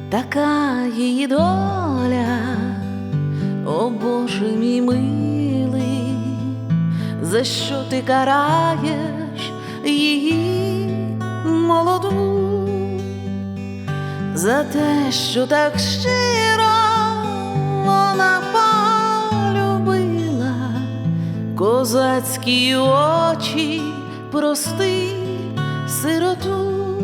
Така її доля, о Боже мій милий, за що ти караєш її молоду? За те, що так щиро вона полюбила козацькі очі, прости сироту.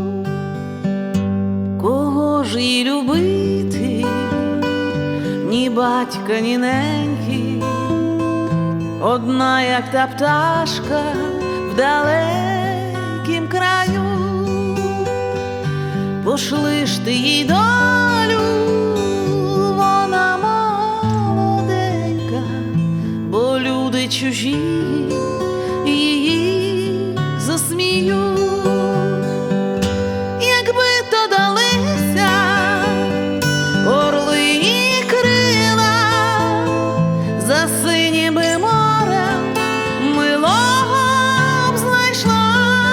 Кого ж їй любити, ні батька, ні неньки, одна, як та пташка в далекім краю. Пошли ж ти їй долю, вона молоденька, бо люди чужі її засміють. Якби то далися орлині крила, за синім би морем милого б знайшла,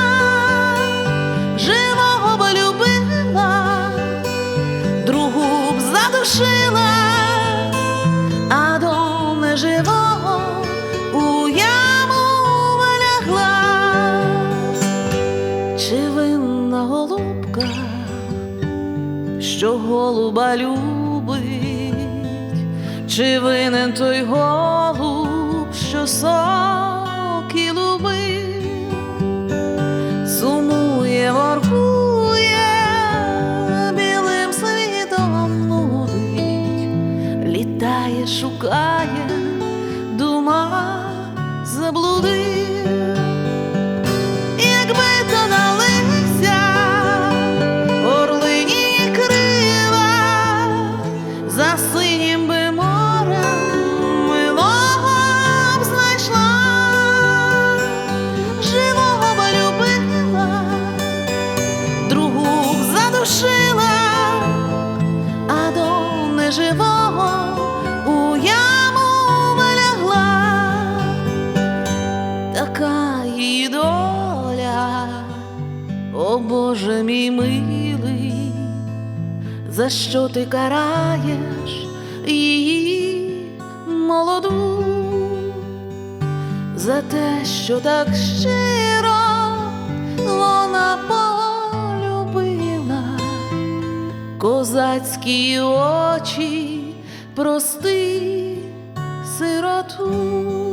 живого б любила, другу б задушила, а до неживого у яму лягла. Чи винна голубка, що голуба любить, чи винен той голуб, що соки любив? Сумує, воркує, білим світом нудить, літає, шукає, дума заблудив. Якби то далися орлині крила, за синім би морем милого б знайшла, живого б любила, другу б задушила, а до неживого у яму б лягла. Така її доля, о Боже мій милий, за що ти караєш її молоду? За те, що так щиро вона полюбила козацькі очі, прости сироту.